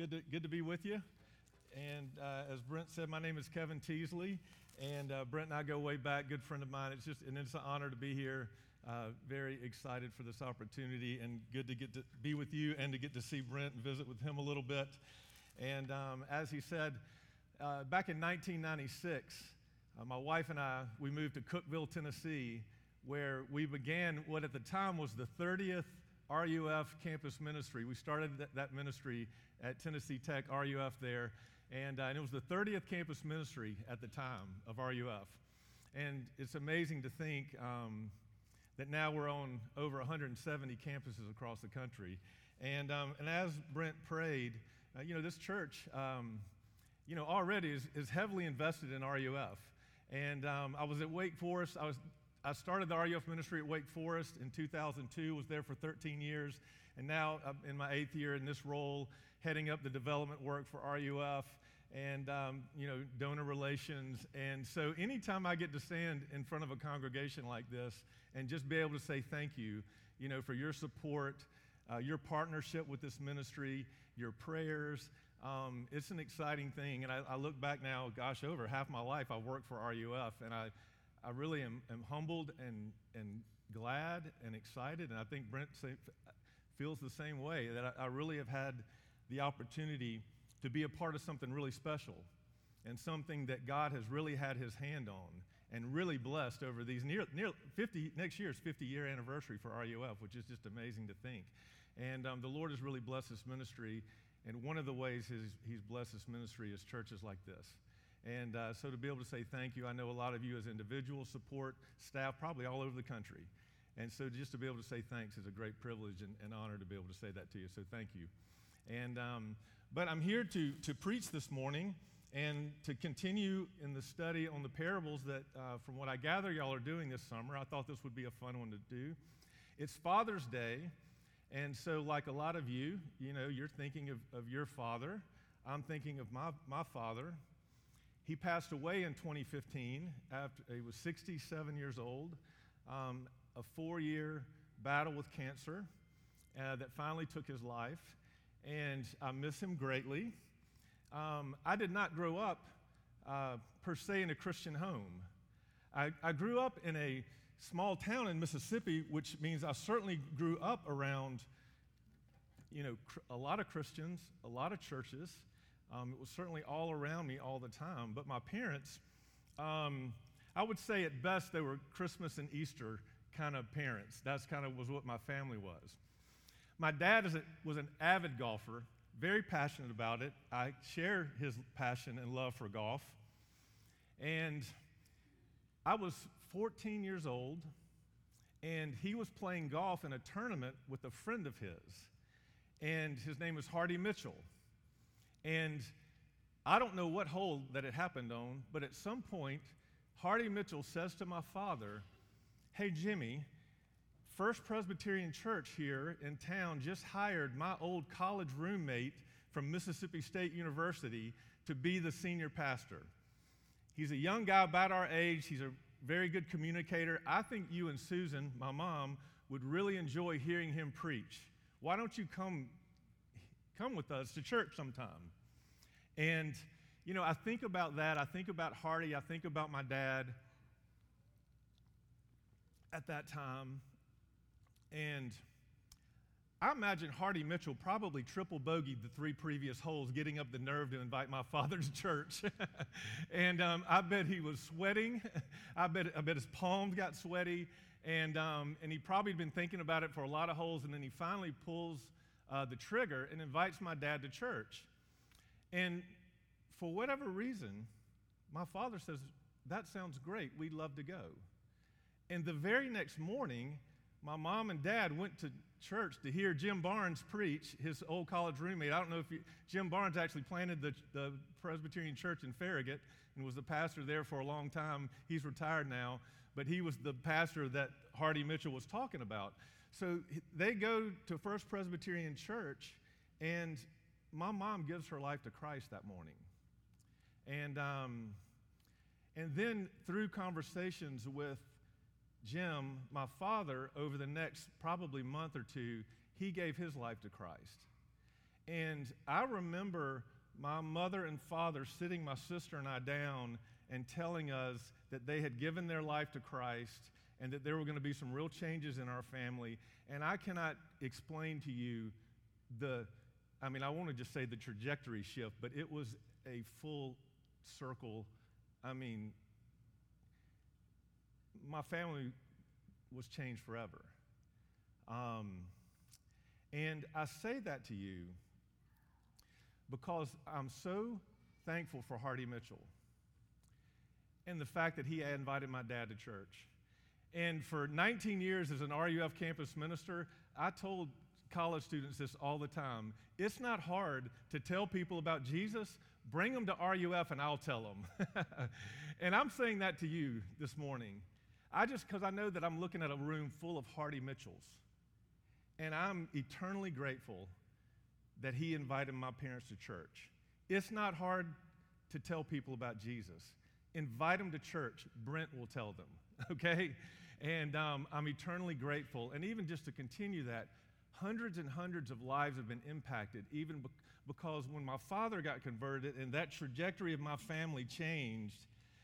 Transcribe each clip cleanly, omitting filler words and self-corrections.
good to be with you. And as Brent said, my name is Kevin Teasley, and Brent and I go way back. Good friend of mine. It's an honor to be here. Very excited for this opportunity, and good to get to be with you and to get to see Brent and visit with him a little bit. And as he said, back in 1996, my wife and I, we moved to Cookeville, Tennessee, where we began what at the time was the 30th RUF campus ministry. We started that ministry at Tennessee Tech, RUF there, and it was the 30th campus ministry at the time of RUF. And it's amazing to think that now we're on over 170 campuses across the country. And as Brent prayed, this church, already is heavily invested in RUF. And I was at Wake Forest. I started the RUF ministry at Wake Forest in 2002, was there for 13 years, and now I'm in my 8th year in this role, heading up the development work for RUF and, donor relations. And so anytime I get to stand in front of a congregation like this and just be able to say thank you, for your support, your partnership with this ministry, your prayers, it's an exciting thing. And I look back now, over half my life I've worked for RUF, and I really am humbled and glad and excited, and I think Brent feels the same way, that I really have had the opportunity to be a part of something really special and something that God has really had his hand on and really blessed over these near 50, next year's 50-year anniversary for RUF, which is just amazing to think. And the Lord has really blessed this ministry, and one of the ways he's blessed this ministry is churches like this. And so to be able to say thank you, I know a lot of you as individuals support staff probably all over the country. And so just to be able to say thanks is a great privilege and honor to be able to say that to you. So thank you. And but I'm here to preach this morning and to continue in the study on the parables that, from what I gather, y'all are doing this summer. I thought this would be a fun one to do. It's Father's Day, and so like a lot of you, you're thinking of your father. I'm thinking of my father. He passed away in 2015 after he was 67 years old, a 4-year battle with cancer that finally took his life, and I miss him greatly. I did not grow up per se in a Christian home. I grew up in a small town in Mississippi, which means I certainly grew up around, a lot of Christians, a lot of churches. It was certainly all around me all the time. But my parents, I would say at best they were Christmas and Easter kind of parents. That's kind of was what my family was. My dad was an avid golfer, very passionate about it. I share his passion and love for golf. And I was 14 years old, and he was playing golf in a tournament with a friend of his. And his name was Hardy Mitchell. And I don't know what hole that it happened on, but at some point, Hardy Mitchell says to my father, "Hey, Jimmy, First Presbyterian Church here in town just hired my old college roommate from Mississippi State University to be the senior pastor. He's a young guy about our age. He's a very good communicator. I think you and Susan, my mom, would really enjoy hearing him preach. Why don't you come with us to church sometime?" And, I think about that. I think about Hardy. I think about my dad at that time. And I imagine Hardy Mitchell probably triple bogeyed the 3 previous holes, getting up the nerve to invite my father to church. And I bet he was sweating. I bet his palms got sweaty. And he probably had been thinking about it for a lot of holes. And then he finally pulls the trigger and invites my dad to church. And for whatever reason, my father says, "That sounds great. We'd love to go." And the very next morning, my mom and dad went to church to hear Jim Barnes preach, his old college roommate. I don't know if Jim Barnes actually planted the Presbyterian Church in Farragut and was the pastor there for a long time. He's retired now, but he was the pastor that Hardy Mitchell was talking about. So they go to First Presbyterian Church, and my mom gives her life to Christ that morning. And then through conversations with Jim, my father, over the next probably month or two, he gave his life to Christ. And I remember my mother and father sitting my sister and I down and telling us that they had given their life to Christ and that there were going to be some real changes in our family. And I cannot explain to you I want to just say the trajectory shift, but it was a full circle. My family was changed forever. And I say that to you because I'm so thankful for Hardy Mitchell and the fact that he had invited my dad to church. And for 19 years as an RUF campus minister, I told college students this all the time. It's not hard to tell people about Jesus. Bring them to RUF and I'll tell them. And I'm saying that to you this morning. Because I know that I'm looking at a room full of Hardy Mitchells. And I'm eternally grateful that he invited my parents to church. It's not hard to tell people about Jesus. Invite them to church. Brent will tell them, okay? And I'm eternally grateful. And even just to continue that, hundreds and hundreds of lives have been impacted, even because when my father got converted and that trajectory of my family changed,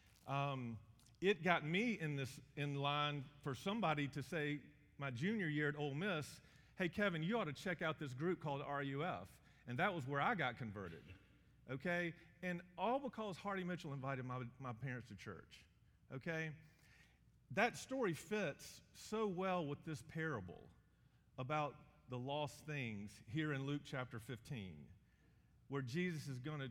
it got me in line for somebody to say, my junior year at Ole Miss, hey, Kevin, you ought to check out this group called RUF. And that was where I got converted, okay? And all because Hardy Mitchell invited my parents to church, okay? That story fits so well with this parable about the lost things here in Luke chapter 15, where Jesus is going to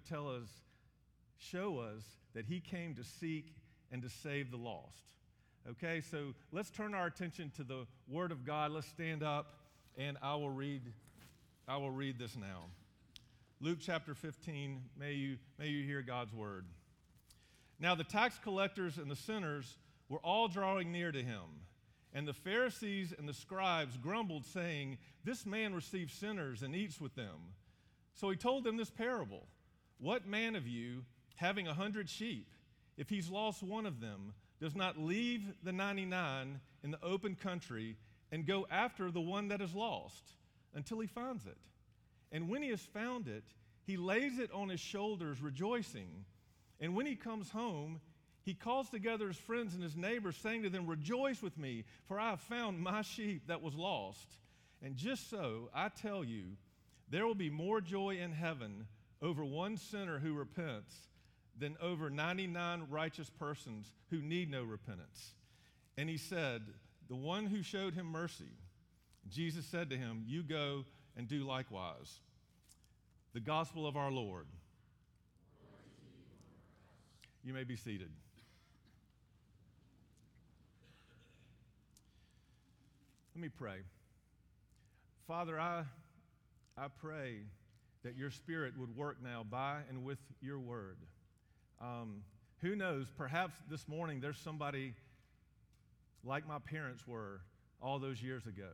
show us that he came to seek and to save the lost. Okay, so let's turn our attention to the Word of God. Let's stand up, and I will read this now. Luke chapter 15, may you hear God's Word. Now the tax collectors and the sinners were all drawing near to him, and the Pharisees and the scribes grumbled, saying, "This man receives sinners and eats with them." So he told them this parable. What man of you, having 100 sheep, if he's lost one of them, does not leave the 99 in the open country and go after the one that is lost until he finds it? And when he has found it, he lays it on his shoulders, rejoicing. And when he comes home, he calls together his friends and his neighbors, saying to them, "Rejoice with me, for I have found my sheep that was lost." And just so, I tell you, there will be more joy in heaven over one sinner who repents than over 99 righteous persons who need no repentance. And he said, "The one who showed him mercy." Jesus said to him, "You go and do likewise." The gospel of our Lord. You may be seated. Let me pray. Father, I pray that your Spirit would work now by and with your word. Who knows, perhaps this morning there's somebody like my parents were all those years ago,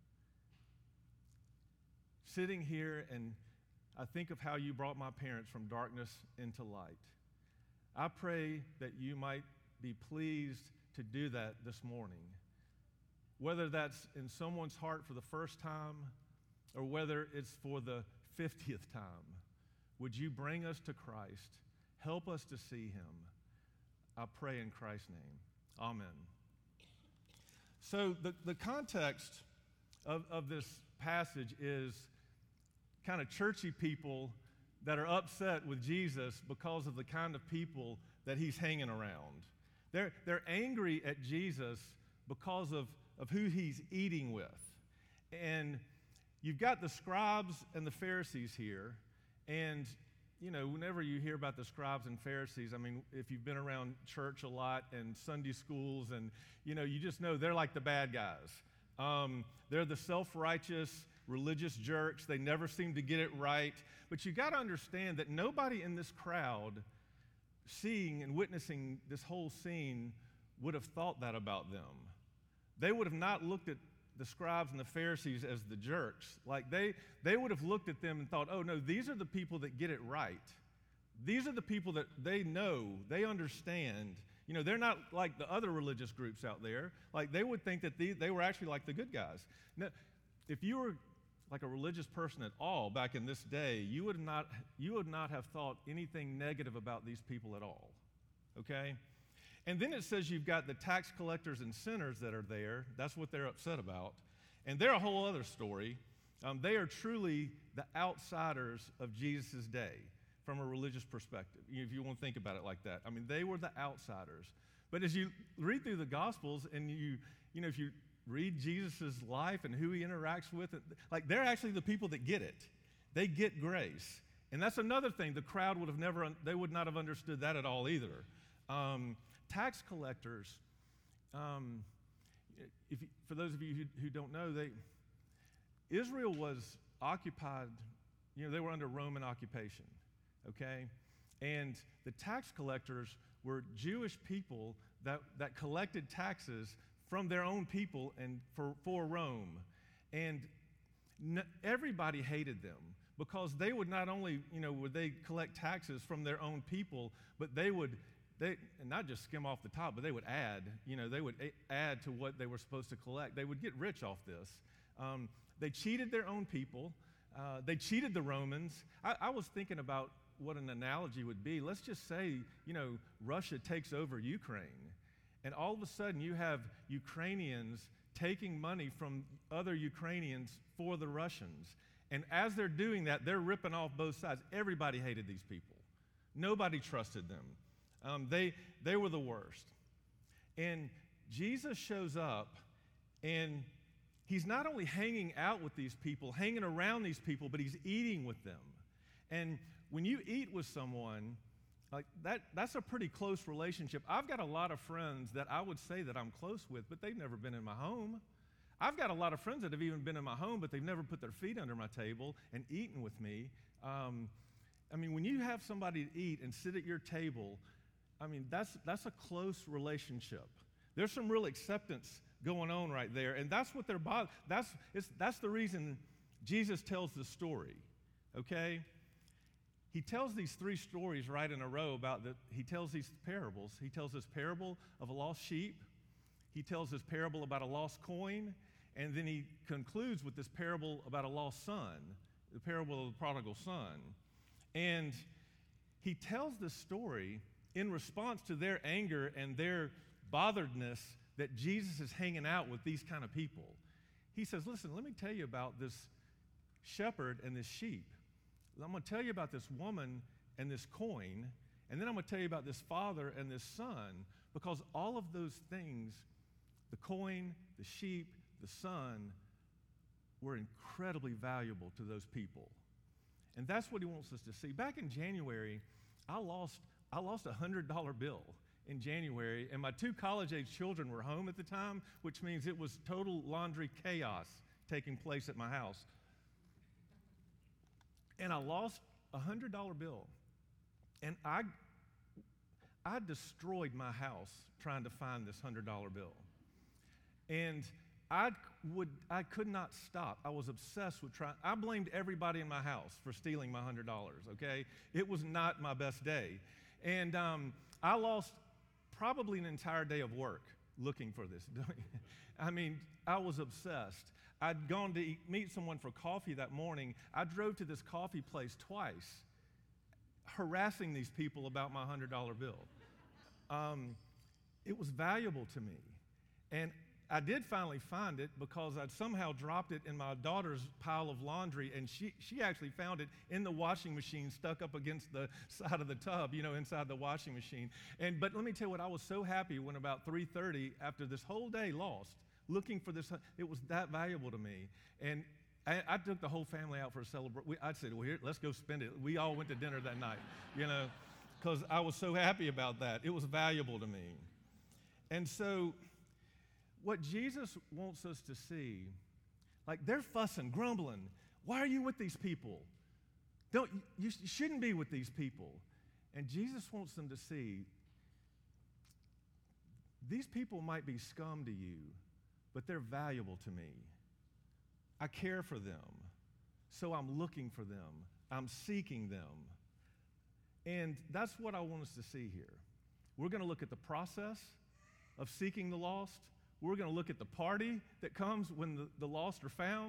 sitting here, and I think of how you brought my parents from darkness into light. I pray that you might be pleased to do that this morning, whether that's in someone's heart for the first time or whether it's for the 50th time. Would you bring us to Christ? Help us to see him. I pray in Christ's name. Amen. So the context of this passage is kind of churchy people that are upset with Jesus because of the kind of people that he's hanging around. They're angry at Jesus because of who he's eating with. And you've got the scribes and the Pharisees here, and whenever you hear about the scribes and Pharisees, if you've been around church a lot and Sunday schools, and you just know they're like the bad guys. They're the self-righteous, religious jerks. They never seem to get it right. But you got to understand that nobody in this crowd seeing and witnessing this whole scene would have thought that about them. They would have not looked at the scribes and the Pharisees as the jerks. Like they would have looked at them and thought, oh no, these are the people that get it right. These are the people that they know, they understand. They're not like the other religious groups out there. Like they would think that they were actually like the good guys. Now, if you were like a religious person at all back in this day, you would not have thought anything negative about these people at all, okay? And then it says you've got the tax collectors and sinners that are there. That's what they're upset about. And they're a whole other story. They are truly the outsiders of Jesus' day from a religious perspective, if you want to think about it like that. I mean, they were the outsiders. But as you read through the Gospels and if you read Jesus' life and who he interacts with, like they're actually the people that get it. They get grace. And that's another thing. The crowd they would not have understood that at all either. Tax collectors, for those of you who don't know, Israel was occupied, they were under Roman occupation, okay? And the tax collectors were Jewish people that collected taxes from their own people and for Rome. And everybody hated them because they would not only, would they collect taxes from their own people, but they and not just skim off the top, but they would add, they would add to what they were supposed to collect. They would get rich off this. They cheated their own people. They cheated the Romans. I was thinking about what an analogy would be. Let's just say, Russia takes over Ukraine, and all of a sudden you have Ukrainians taking money from other Ukrainians for the Russians. And as they're doing that, they're ripping off both sides. Everybody hated these people. Nobody trusted them. They were the worst. And Jesus shows up, and he's not only hanging out with these people, hanging around these people, but he's eating with them. And when you eat with someone, like that's a pretty close relationship. I've got a lot of friends that I would say that I'm close with, but they've never been in my home. I've got a lot of friends that have even been in my home, but they've never put their feet under my table and eaten with me. When you have somebody to eat and sit at your table, that's a close relationship. There's some real acceptance going on right there, and that's what that's the reason Jesus tells the story, okay? He tells these 3 stories right in a row he tells these parables. He tells this parable of a lost sheep. He tells this parable about a lost coin, and then he concludes with this parable about a lost son, the parable of the prodigal son. And he tells this story in response to their anger and their botheredness that Jesus is hanging out with these kind of people. He says, listen, let me tell you about this shepherd and this sheep. I'm going to tell you about this woman and this coin, and then I'm going to tell you about this father and this son, because all of those things, the coin, the sheep, the son, were incredibly valuable to those people. And that's what he wants us to see. Back in January, I lost a $100 bill in January, and my 2 college-age children were home at the time, which means it was total laundry chaos taking place at my house. And I lost a $100 bill. And I destroyed my house trying to find this $100 bill. And I could not stop. I was obsessed with I blamed everybody in my house for stealing my $100, okay? It was not my best day. And I lost probably an entire day of work looking for this. I was obsessed. I'd gone to meet someone for coffee that morning. I drove to this coffee place twice, harassing these people about my $100 bill. It was valuable to me. And I did finally find it because I'd somehow dropped it in my daughter's pile of laundry, and she actually found it in the washing machine stuck up against the side of the tub, inside the washing machine. But let me tell you what, I was so happy when about 3:30, after this whole day lost, looking for this, it was that valuable to me. And I took the whole family out for a celebration. I said, well, here, let's go spend it. We all went to dinner that night, because I was so happy about that. It was valuable to me. And so what Jesus wants us to see, like they're fussing, grumbling. Why are you with these people? You shouldn't be with these people. And Jesus wants them to see these people might be scum to you, but they're valuable to me. I care for them, so I'm looking for them. I'm seeking them. And that's what I want us to see here. We're going to look at the process of seeking the lost. We're going to look at the party that comes when the lost are found.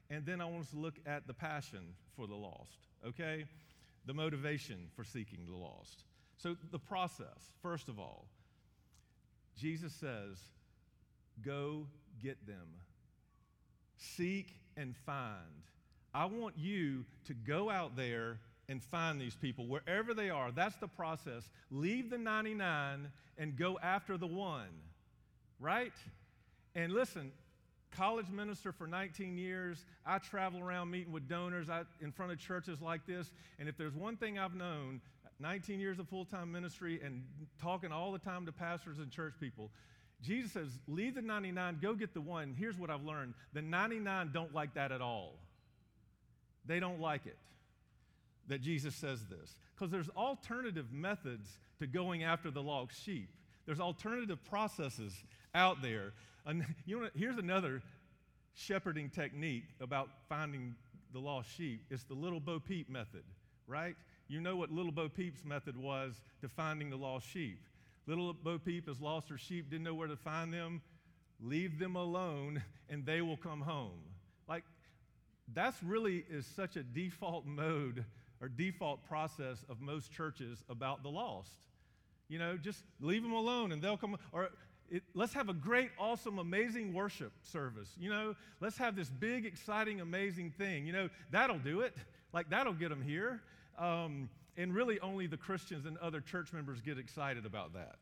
and then I want us to look at the passion for the lost, okay? The motivation for seeking the lost. So the process, first of all, Jesus says, go get them. Seek and find. I want you to go out there and find these people wherever they are. That's the process. Leave the 99 and go after the one, right? And listen, college minister for 19 years, I travel around meeting with donors in front of churches like this, and if there's one thing I've known, 19 years of full-time ministry and talking all the time to pastors and church people, Jesus says, leave the 99, go get the one. Here's what I've learned. The 99 don't like that at all. They don't like it that Jesus says this, because there's alternative methods to going after the lost sheep. There's alternative processes out there. And here's another shepherding technique about finding the lost sheep. It's the Little Bo Peep method, right? You know what Little Bo Peep's method was to finding the lost sheep. Little Bo Peep has lost her sheep, didn't know where to find them. Leave them alone, and they will come home. Like, that's really is such a default mode or default process of most churches about the lost. You know, just leave them alone, and they'll come. Or let's have a great, awesome, amazing worship service. You know, let's have this big, exciting, amazing thing. You know, that'll do it. Like, that'll get them here. And really only the Christians and other church members get excited about that.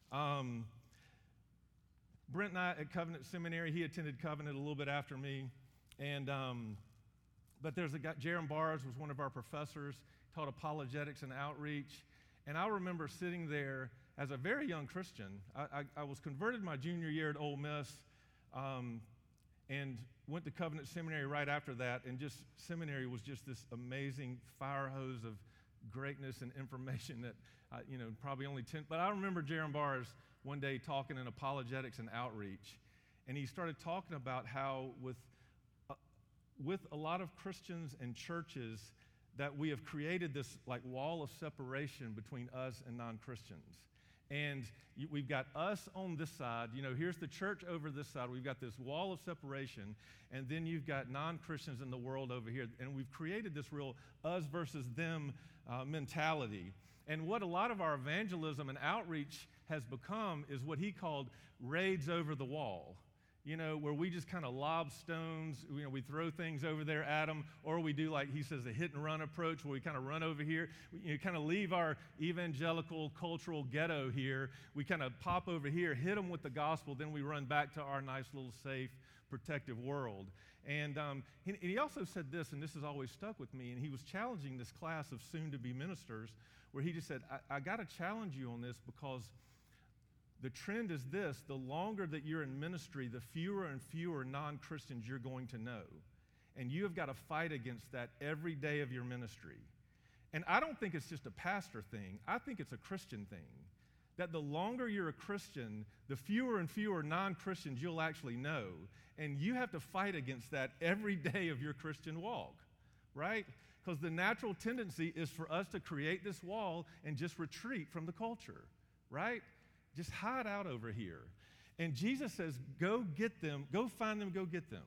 Brent and I at Covenant Seminary, he attended Covenant a little bit after me. And but there's a guy, Jaron Barrs was one of our professors, taught apologetics and outreach. And I remember sitting there as a very young Christian. I was converted my junior year at Ole Miss and went to Covenant Seminary right after that. And just seminary was just this amazing fire hose of greatness and information that, probably only 10. But I remember Jaron Barrs one day talking in apologetics and outreach. And he started talking about how with a lot of Christians and churches that we have created this like wall of separation between us and non-Christians. And we've got us on this side, here's the church over this side. We've got this wall of separation, and then you've got non-Christians in the world over here. And we've created this real us versus them mentality. And what a lot of our evangelism and outreach has become is what he called raids over the wall. Where we just kind of lob stones, we throw things over there at them, or we do, like he says, a hit and run approach where we kind of run over here. We kind of leave our evangelical cultural ghetto here. We kind of pop over here, hit them with the gospel, then we run back to our nice little safe, protective world. And he also said this, and this has always stuck with me, and he was challenging this class of soon-to-be ministers, where he just said, I got to challenge you on this because the trend is this: the longer that you're in ministry, the fewer and fewer non-Christians you're going to know. And you have got to fight against that every day of your ministry. And I don't think it's just a pastor thing. I think it's a Christian thing. That the longer you're a Christian, the fewer and fewer non-Christians you'll actually know. And you have to fight against that every day of your Christian walk, right? Because the natural tendency is for us to create this wall and just retreat from the culture, right? Just hide out over here. And Jesus says, go get them, go find them, go get them.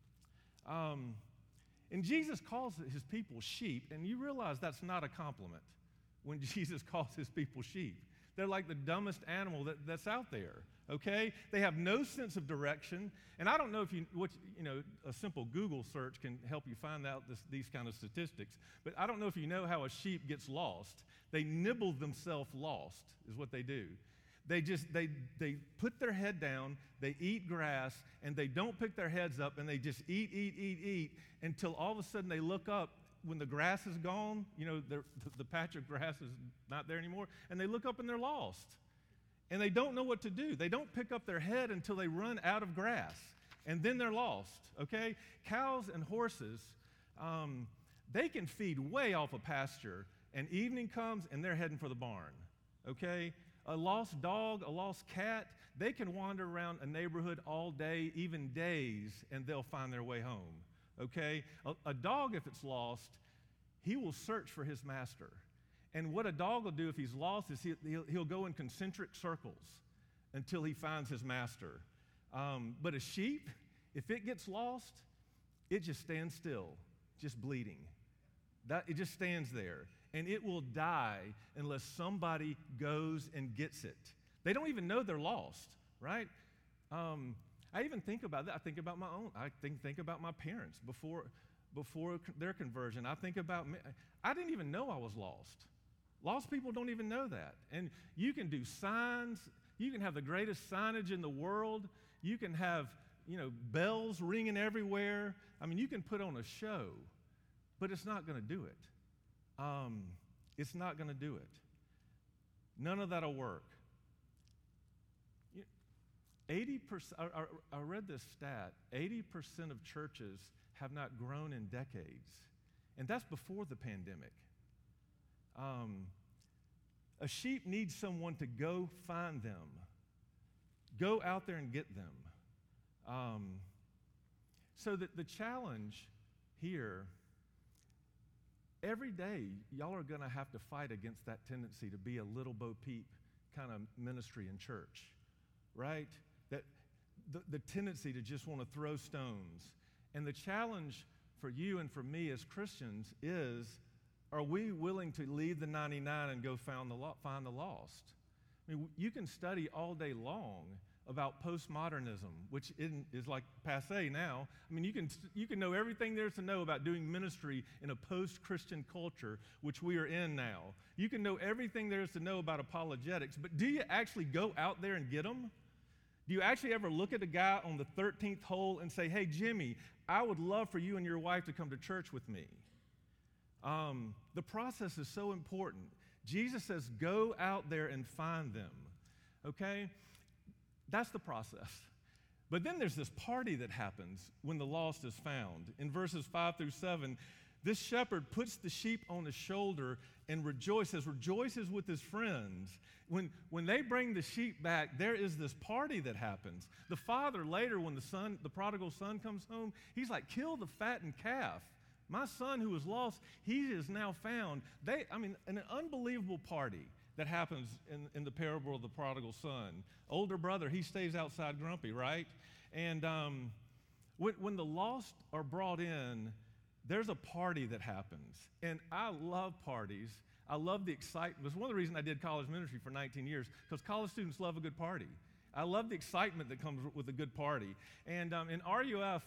And Jesus calls his people sheep, and you realize that's not a compliment when Jesus calls his people sheep. They're like the dumbest animal that's out there, okay? They have no sense of direction. And I don't know if a simple Google search can help you find out these kind of statistics, but I don't know if you know how a sheep gets lost. They nibble themselves lost is what they do. They put their head down, they eat grass, and they don't pick their heads up, and they just eat until all of a sudden they look up when the grass is gone, the patch of grass is not there anymore, and they look up and they're lost. And they don't know what to do. They don't pick up their head until they run out of grass, and then they're lost, okay? Cows and horses, they can feed way off a pasture, and evening comes and they're heading for the barn, okay? A lost dog, a lost cat, they can wander around a neighborhood all day, even days, and they'll find their way home, okay? A dog, if it's lost, he will search for his master. And what a dog will do if he's lost is he'll go in concentric circles until he finds his master. But a sheep, if it gets lost, it just stands still, just bleeding. It just stands there, and it will die unless somebody goes and gets it. They don't even know they're lost, right? I even think about that. I think about my own. I think about my parents before their conversion. I think about me. I didn't even know I was lost. Lost people don't even know that. And you can do signs. You can have the greatest signage in the world. You can have, bells ringing everywhere. I mean, you can put on a show, but it's not going to do it. It's not going to do it. None of that will work. 80%, I read this stat, 80% of churches have not grown in decades. And that's before the pandemic. A sheep needs someone to go find them. Go out there and get them. So that the challenge here, every day, y'all are going to have to fight against that tendency to be a little Bo Peep kind of ministry in church, right? That the tendency to just want to throw stones. And the challenge for you and for me as Christians is, are we willing to leave the 99 and go find the lost? I mean, you can study all day long about postmodernism, which is like passé now. I mean, you can know everything there is to know about doing ministry in a post-Christian culture, which we are in now. You can know everything there is to know about apologetics, but do you actually go out there and get them? Do you actually ever look at a guy on the 13th hole and say, hey, Jimmy, I would love for you and your wife to come to church with me? The process is so important. Jesus says, go out there and find them, okay? That's the process. But then there's this party that happens when the lost is found. In verses 5-7, this shepherd puts the sheep on his shoulder and rejoices with his friends. When they bring the sheep back, there is this party that happens. The father later, when the prodigal son comes home, he's like, kill the fattened calf. My son who was lost, he is now found. An unbelievable party that happens in the parable of the prodigal son. Older brother, he stays outside grumpy, right? And when the lost are brought in, there's a party that happens. And I love parties. I love the excitement. It's one of the reasons I did college ministry for 19 years, because college students love a good party. I love the excitement that comes with a good party. And in RUF,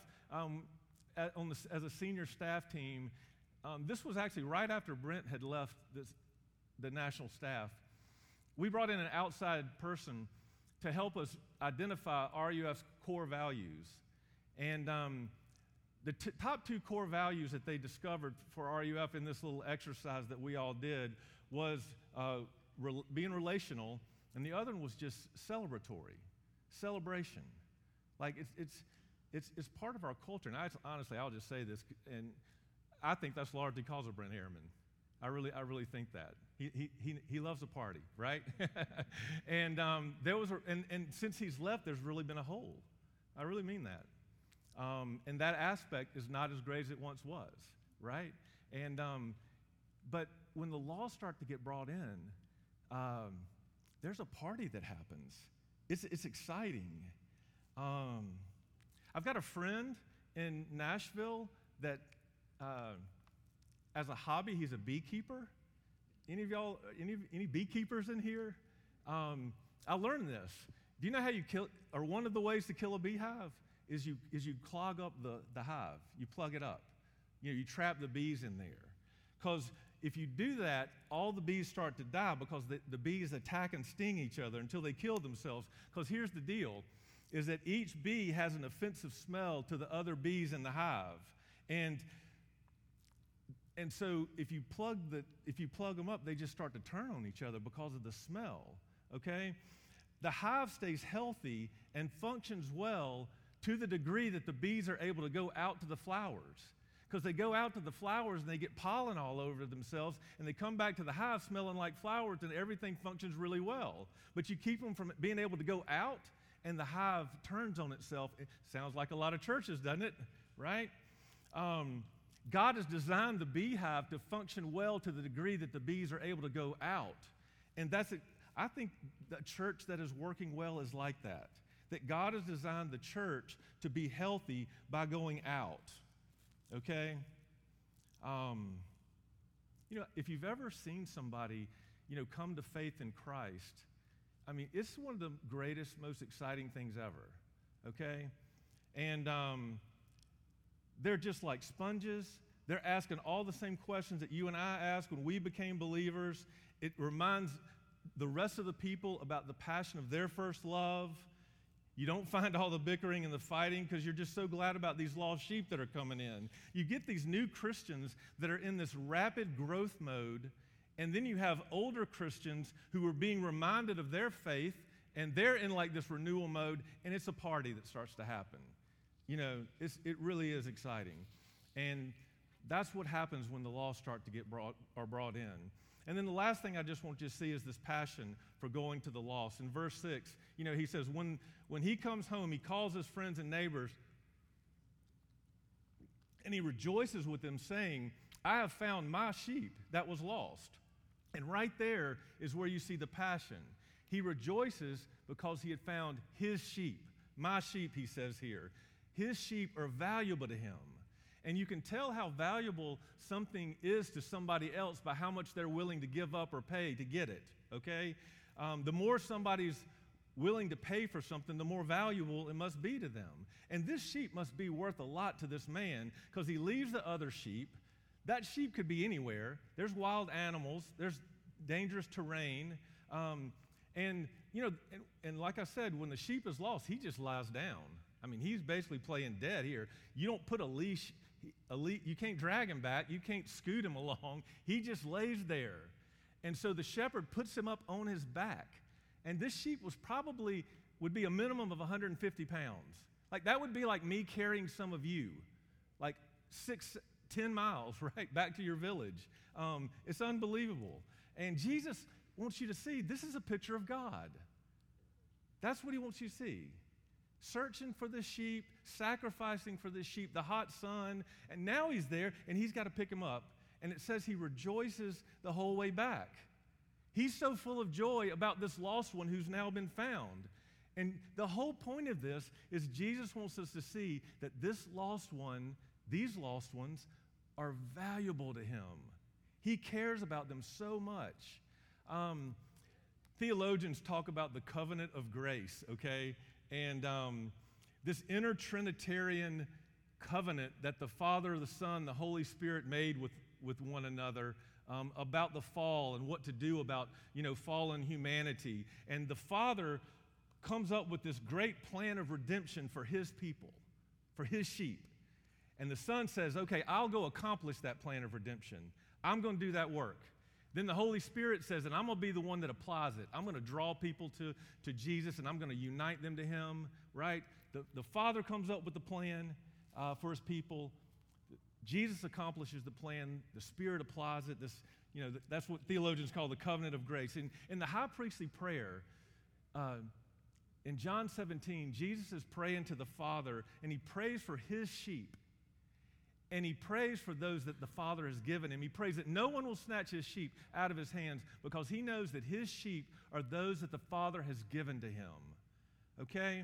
as a senior staff team, this was actually right after Brent had left the national staff. We brought in an outside person to help us identify RUF's core values. And the top two core values that they discovered for RUF in this little exercise that we all did was being relational, and the other one was just celebration. Like it's part of our culture. And honestly, I'll just say this, and I think that's largely because of Brent Harriman. I really think that he loves a party, right? And and since he's left, there's really been a hole. I really mean that. And that aspect is not as great as it once was, right? And but when the laws start to get brought in, there's a party that happens. It's exciting. I've got a friend in Nashville that, as a hobby, he's a beekeeper. Any of y'all, any beekeepers in here? I learned this. Do you know how you kill, or one of the ways to kill a beehive is you clog up the hive. You plug it up. You trap the bees in there. Because if you do that, all the bees start to die because the bees attack and sting each other until they kill themselves. Because here's the deal, is that each bee has an offensive smell to the other bees in the hive. And so if you plug them up, they just start to turn on each other because of the smell, okay? The hive stays healthy and functions well to the degree that the bees are able to go out to the flowers. Because they go out to the flowers and they get pollen all over themselves, and they come back to the hive smelling like flowers, and everything functions really well. But you keep them from being able to go out, and the hive turns on itself. It sounds like a lot of churches, doesn't it? Right? God has designed the beehive to function well to the degree that the bees are able to go out. And I think the church that is working well is like that. That God has designed the church to be healthy by going out. okay? If you've ever seen somebody, come to faith in Christ, I mean, it's one of the greatest, most exciting things ever, okay? And they're just like sponges. They're asking all the same questions that you and I asked when we became believers. It reminds the rest of the people about the passion of their first love. You don't find all the bickering and the fighting because you're just so glad about these lost sheep that are coming in. You get these new Christians that are in this rapid growth mode, and then you have older Christians who are being reminded of their faith, and they're in like this renewal mode, and it's a party that starts to happen. It really is exciting. And that's what happens when the lost start to get brought in. And then the last thing I just want you to see is this passion for going to the lost. In verse 6, he says, when he comes home, he calls his friends and neighbors, and he rejoices with them, saying, I have found my sheep that was lost. And right there is where you see the passion. He rejoices because he had found his sheep. My sheep, he says here. His sheep are valuable to him. And you can tell how valuable something is to somebody else by how much they're willing to give up or pay to get it, okay? The more somebody's willing to pay for something, the more valuable it must be to them. And this sheep must be worth a lot to this man because he leaves the other sheep. That sheep could be anywhere. There's wild animals. There's dangerous terrain. And like I said, when the sheep is lost, he just lies down. I mean, he's basically playing dead here. You don't put a leash, you can't drag him back. You can't scoot him along. He just lays there. And so the shepherd puts him up on his back. And this sheep would be a minimum of 150 pounds. Like that would be like me carrying some of you, like 10 miles, right, back to your village. It's unbelievable. And Jesus wants you to see this is a picture of God. That's what he wants you to see. Searching for the sheep, sacrificing for the sheep, the hot sun, and now he's there and he's got to pick him up. And it says he rejoices the whole way back. He's so full of joy about this lost one who's now been found. And the whole point of this is Jesus wants us to see that these lost ones, are valuable to him. He cares about them so much. Theologians talk about the covenant of grace, okay? And this inner Trinitarian covenant that the Father, the Son, the Holy Spirit made with one another about the fall and what to do about, fallen humanity. And the Father comes up with this great plan of redemption for his people, for his sheep. And the Son says, okay, I'll go accomplish that plan of redemption. I'm going to do that work. Then the Holy Spirit says, and I'm going to be the one that applies it. I'm going to draw people to Jesus, and I'm going to unite them to him, right? The Father comes up with the plan for his people. Jesus accomplishes the plan. The Spirit applies it. That's what theologians call the covenant of grace. In the high priestly prayer, in John 17, Jesus is praying to the Father, and he prays for his sheep. And he prays for those that the Father has given him. He prays that no one will snatch his sheep out of his hands because he knows that his sheep are those that the Father has given to him. Okay?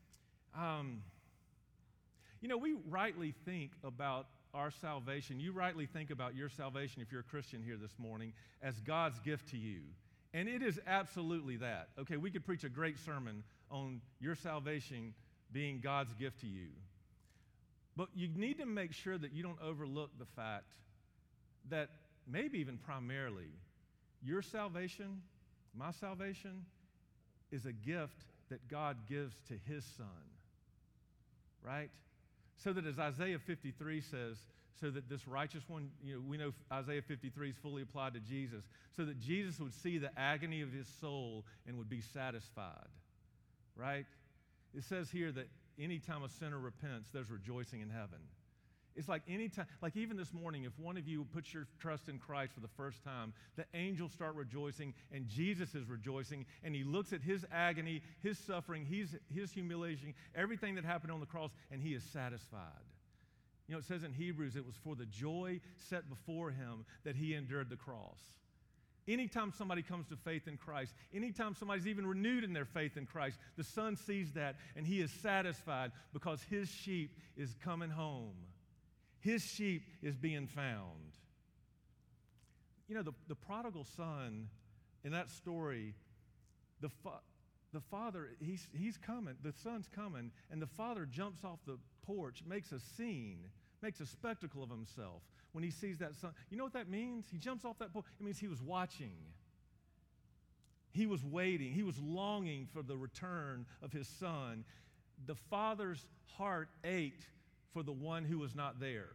We rightly think about our salvation. You rightly think about your salvation if you're a Christian here this morning as God's gift to you. And it is absolutely that. Okay, we could preach a great sermon on your salvation being God's gift to you. But you need to make sure that you don't overlook the fact that maybe even primarily your salvation, my salvation, is a gift that God gives to his Son, right? So that as Isaiah 53 says, so that this righteous one, we know Isaiah 53 is fully applied to Jesus, so that Jesus would see the agony of his soul and would be satisfied, right? It says here that anytime a sinner repents, there's rejoicing in heaven. It's like anytime, like even this morning, if one of you puts your trust in Christ for the first time, the angels start rejoicing and Jesus is rejoicing and he looks at his agony, his suffering, his humiliation, everything that happened on the cross, and he is satisfied. It says in Hebrews, it was for the joy set before him that he endured the cross. Anytime somebody comes to faith in Christ, anytime somebody's even renewed in their faith in Christ, the Son sees that and he is satisfied because his sheep is coming home. His sheep is being found. You know, the prodigal son in that story, the father, he's coming, the son's coming, and the father jumps off the porch, makes a scene, makes a spectacle of himself when he sees that son. You know what that means? He jumps off that porch. It means he was watching. He was waiting. He was longing for the return of his son. The father's heart ached for the one who was not there.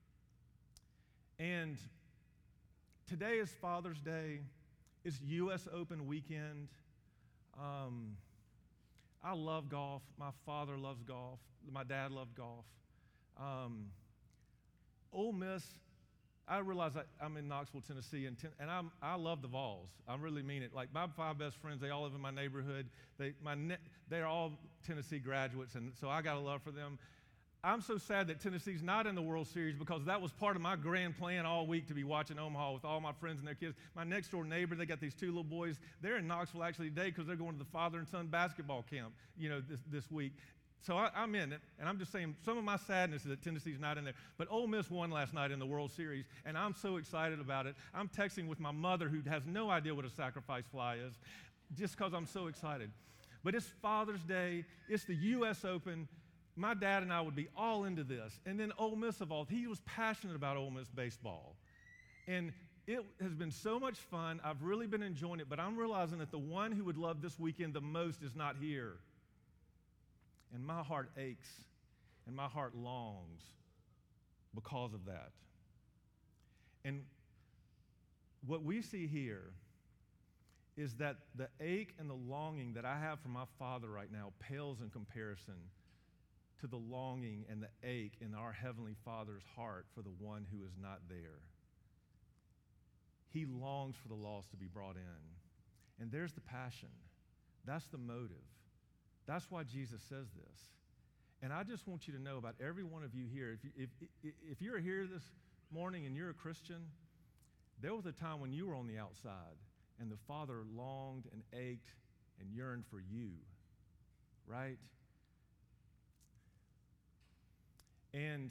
And today is Father's Day. It's U.S. Open weekend. I love golf. My father loves golf. My dad loved golf. Ole Miss, I realize I'm in Knoxville, Tennessee, and I love the Vols. I really mean it. Like my 5 best friends, they all live in my neighborhood. They're all Tennessee graduates, and so I got a love for them. I'm so sad that Tennessee's not in the World Series because that was part of my grand plan all week to be watching Omaha with all my friends and their kids. My next door neighbor, they got these 2 little boys. They're in Knoxville actually today because they're going to the father and son basketball camp, this week. So I'm in it, and I'm just saying some of my sadness is that Tennessee's not in there. But Ole Miss won last night in the World Series, and I'm so excited about it. I'm texting with my mother who has no idea what a sacrifice fly is just because I'm so excited. But it's Father's Day. It's the U.S. Open. My dad and I would be all into this. And then Ole Miss evolved. He was passionate about Ole Miss baseball. And it has been so much fun. I've really been enjoying it, but I'm realizing that the one who would love this weekend the most is not here. And my heart aches and my heart longs because of that. And what we see here is that the ache and the longing that I have for my Father right now pales in comparison to the longing and the ache in our Heavenly Father's heart for the one who is not there. He longs for the lost to be brought in. And there's the passion. That's the motive. That's why Jesus says this. And I just want you to know about every one of you here, if you're here this morning and you're a Christian, there was a time when you were on the outside and the Father longed and ached and yearned for you, right? And,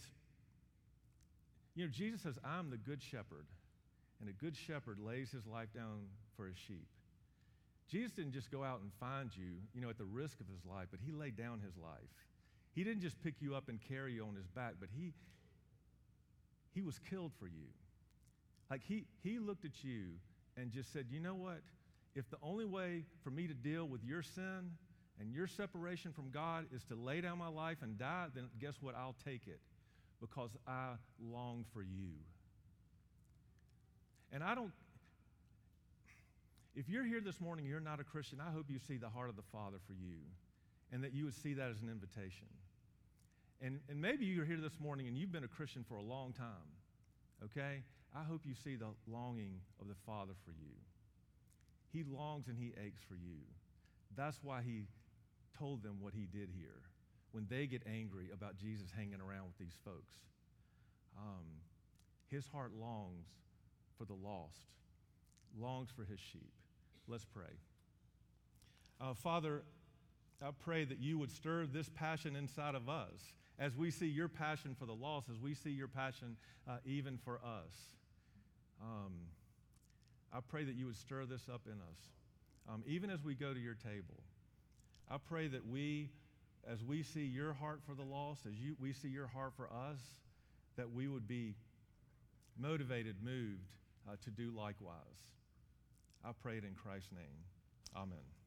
Jesus says, I'm the good shepherd, and a good shepherd lays his life down for his sheep. Jesus didn't just go out and find you, at the risk of his life, but he laid down his life. He didn't just pick you up and carry you on his back, but he was killed for you. Like he looked at you and just said, you know what? If the only way for me to deal with your sin and your separation from God is to lay down my life and die, then guess what? I'll take it because I long for you. And if you're here this morning and you're not a Christian, I hope you see the heart of the Father for you and that you would see that as an invitation. And maybe you're here this morning and you've been a Christian for a long time, okay? I hope you see the longing of the Father for you. He longs and he aches for you. That's why he told them what he did here when they get angry about Jesus hanging around with these folks. His heart longs for the lost, longs for his sheep. Let's pray. Father, I pray that you would stir this passion inside of us as we see your passion for the lost, as we see your passion even for us. I pray that you would stir this up in us, even as we go to your table. I pray that as we see your heart for the lost, we see your heart for us, that we would be motivated, moved to do likewise. I pray it in Christ's name. Amen.